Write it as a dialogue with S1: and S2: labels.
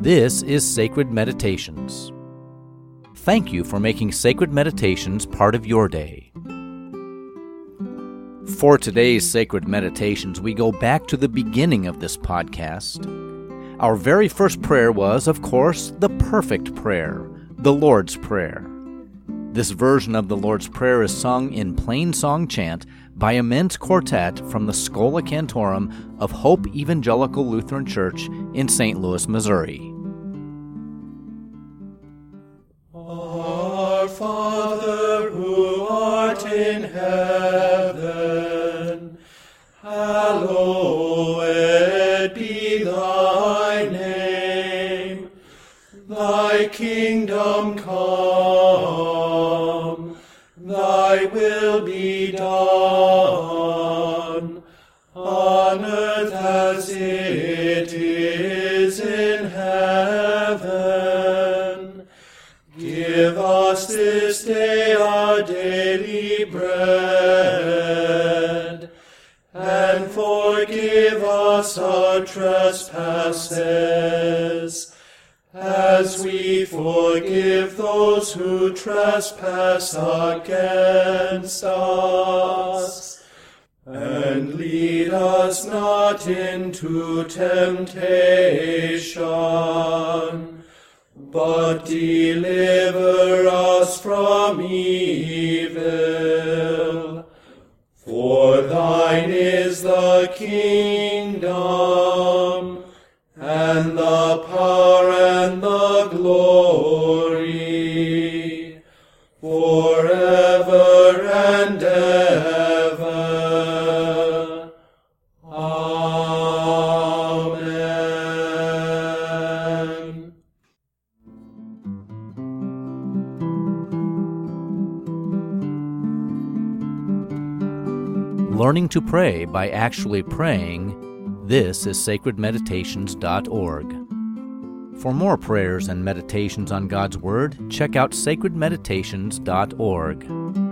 S1: This is Sacred Meditations. Thank you for making Sacred Meditations part of your day. For today's Sacred Meditations, we go back to the beginning of this podcast. Our very first prayer was, of course, the perfect prayer, the Lord's Prayer. This version of the Lord's Prayer is sung in plain song chant by a men's quartet from the Schola Cantorum of Hope Evangelical Lutheran Church in St. Louis, Missouri.
S2: Our Father, who art in heaven, hallowed be thy name. Thy kingdom come, thy will be done, on earth as it is in heaven. Give us this day our daily bread, and forgive us our trespasses, as we forgive those who trespass against us. And lead us not into temptation, but deliver us from evil. For thine is the kingdom, and the power and the glory, forever and ever. Amen.
S1: Learning to pray by actually praying. This is sacredmeditations.org. For more prayers and meditations on God's Word, check out sacredmeditations.org.